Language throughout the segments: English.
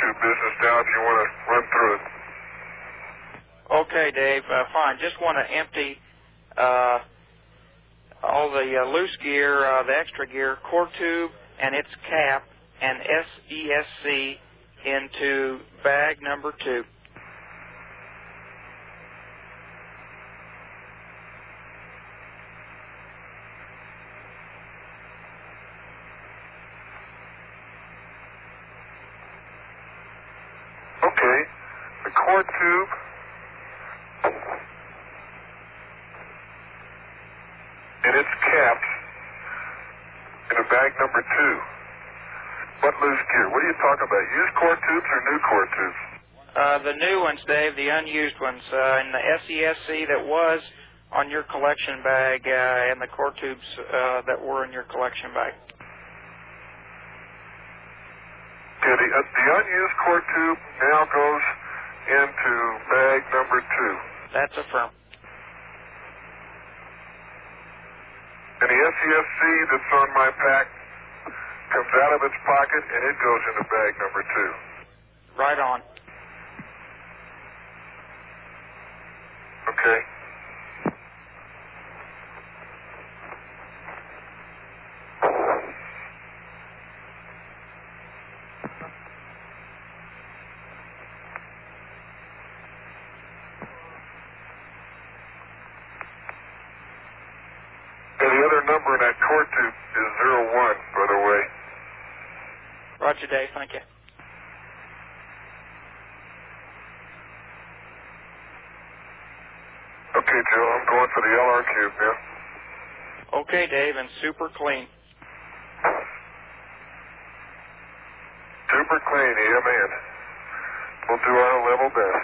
tube business now if you want to run through it. Okay, Dave, fine. Just want to empty all the loose gear, the extra gear, core tube and its cap and SESC into bag number 2. Okay, the core tube and its caps in a bag number 2. What loose gear? What are you talking about? Used core tubes or new core tubes? The new ones, Dave, the unused ones, and the SESC that was on your collection bag and the core tubes that were in your collection bag. Okay, the unused core tube now goes into bag number 2. That's affirmed. And the SESC that's on my pack comes out of its pocket and it goes into bag number 2. Right on. Okay. And the other number in that core tube is 01, by the way. Roger, Dave. Thank you. Okay, Joe, I'm going for the LR cube now. Okay, Dave, and super clean. Super clean, yeah, man. We'll do our level best.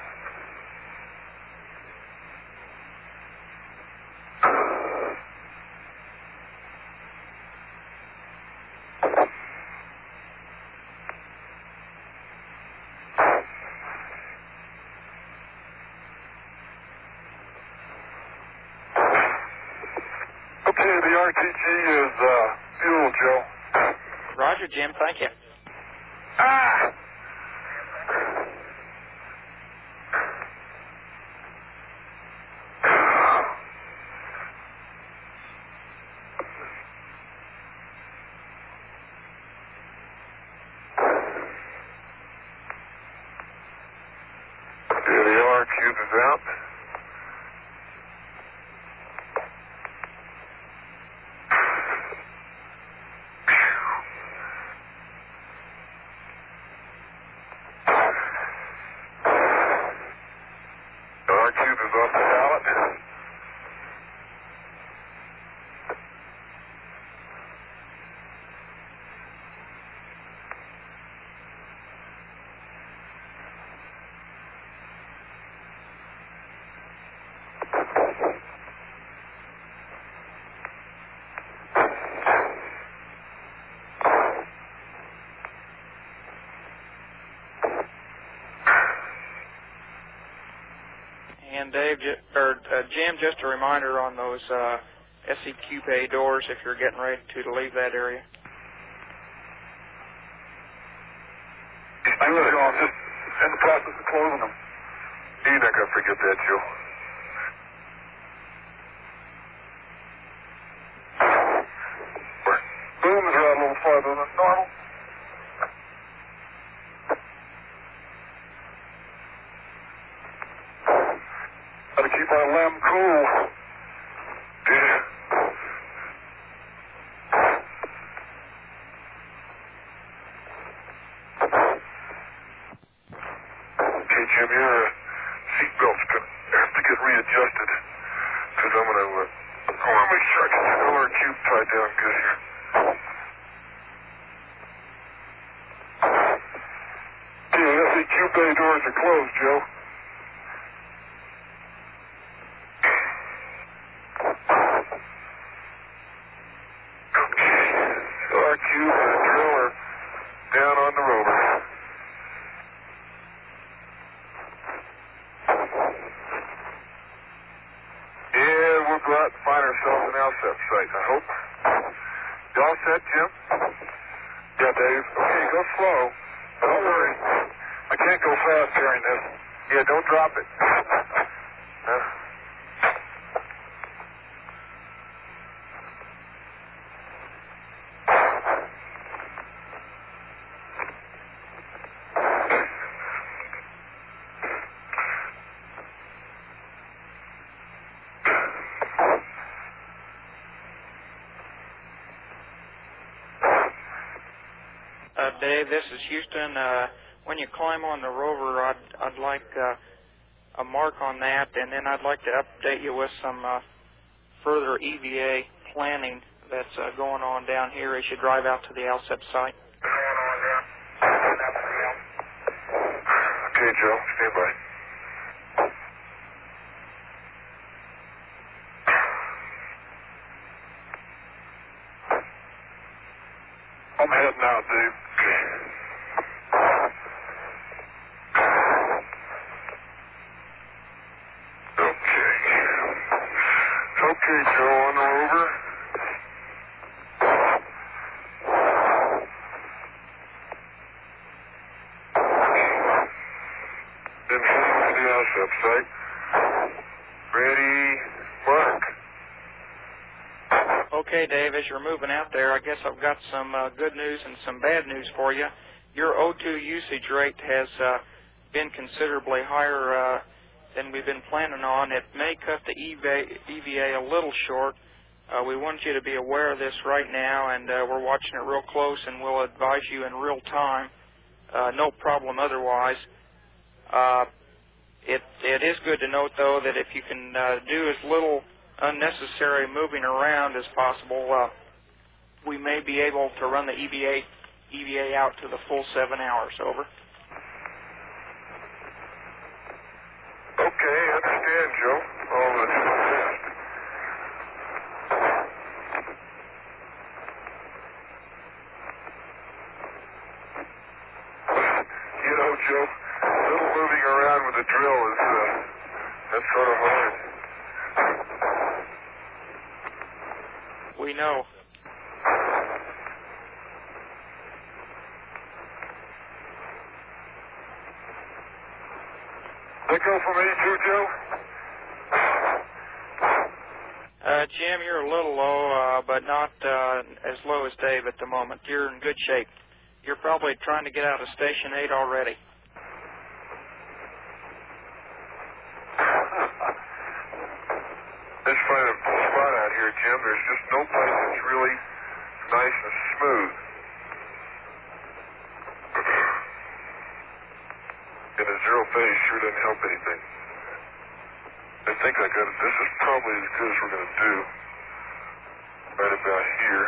Okay, the RTG is fuel, Joe. Roger, Jim. Thank you. Ah! Yeah, the LR cube is out. LR cube is off the pallet. And Dave, Jim, just a reminder on those SEQ bay doors if you're getting ready to leave that area. I'm just in the process of closing them. You're not going to forget that, Joe. Boom is right a little farther than normal. Gotta keep our lamb cool. Yeah. Okay, Jim, your seatbelt's gonna have to get readjusted. Because I want to make sure I get the LR cube tied down good here. Okay, the SEQ bay doors are closed, Joe. LR cube and the drill are down on the roller. And we'll go out and find ourselves an LSAT site, I hope. You all set, Jim? Yeah, Dave. Okay, go slow. Don't worry. I can't go fast carrying this. Yeah, don't drop it. Dave, this is Houston. When you climb on the rover, I'd like a mark on that, and then I'd like to update you with some further EVA planning that's going on down here as you drive out to the ALCEP site. Okay, Joe, stand by. I'm heading out, Dave. Okay, Joe, on the rover. Then heading to the ALCEP site. Ready, mark. Okay, Dave, as you're moving out there, I guess I've got some good news and some bad news for you. Your O2 usage rate has been considerably higher than we've been planning on. It may cut the EVA a little short. We want you to be aware of this right now, and we're watching it real close, and we'll advise you in real time. No problem otherwise. It is good to note, though, that if you can do as little unnecessary moving around as possible, we may be able to run the EVA out to the full 7 hours. Over. Okay, understand, Joe. All that's fast. You know, Joe, a little moving around with a drill is, that's sort of hard. We know. That go from me too, Joe? Jim, you're a little low, but not as low as Dave at the moment. You're in good shape. You're probably trying to get out of Station 8 already. Let's find a spot out here, Jim. There's just no place that's really nice and smooth. And the zero phase sure doesn't help anything. I think I got it. This is probably as good as we're going to do. Right about here.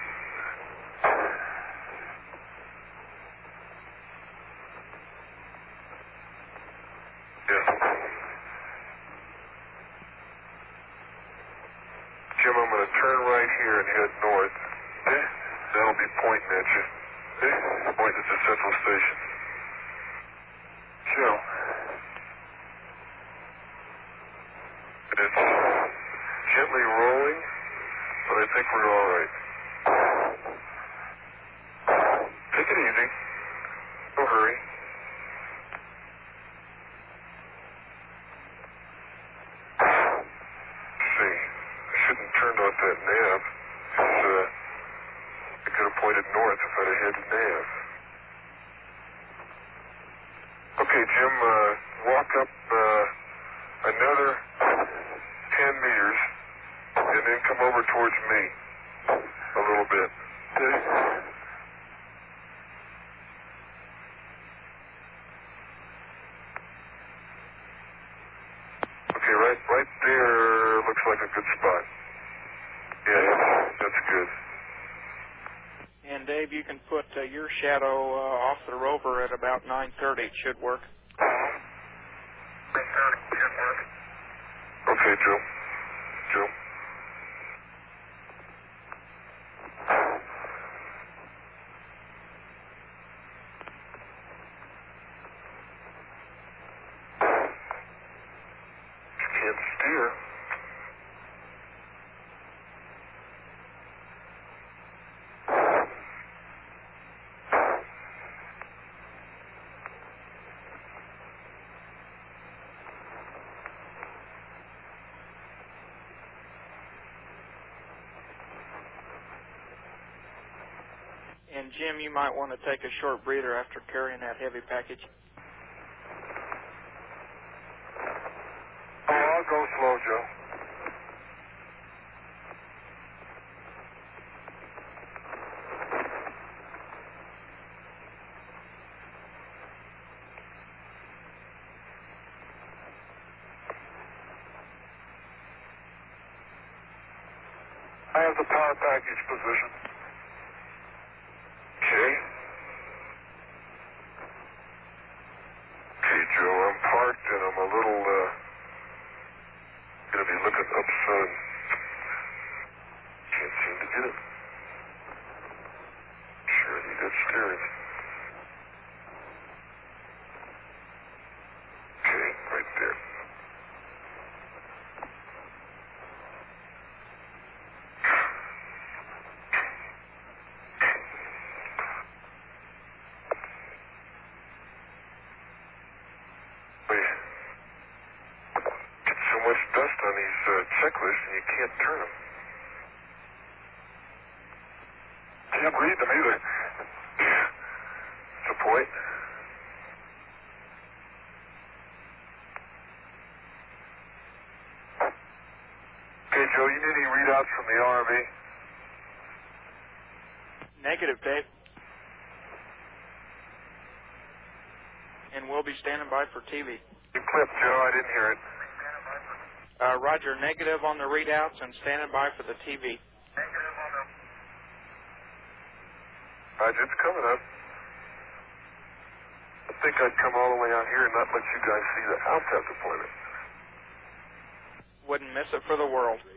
Yeah. Jim, I'm going to turn right here and head north. That'll be pointing at you. Pointing at the central station. Joe. It's gently rolling, but I think we're all right. Take it easy. No hurry. Let's see. I shouldn't have turned off that nav. I could have pointed north if I'd have headed nav. Okay, Jim, walk up another 10 meters and then come over towards me a little bit. Okay, right there looks like a good spot. Yeah, that's good. And Dave, you can put your shadow off the rover at about 9:30. It should work. 9:30 should work. Okay, Joe. Joe. Can't steer. And Jim, you might want to take a short breather after carrying that heavy package. Oh, I'll go slow, Joe. I have the power package position. Okay. Okay, Joe, I'm parked and I'm a little, gonna be looking up soon. Can't seem to get it. Sure, you got steering. Okay, right there. Get so much dust on these checklists and you can't turn them. Can't read them either. It's a point. Okay, Joe, you need any readouts from the RV? Negative, Dave. And we'll be standing by for TV. You clipped, Joe. I didn't hear it. Roger, negative on the readouts and standing by for the TV. It's coming up. I think I'd come all the way out here and not let you guys see the outcast deployment. Wouldn't miss it for the world.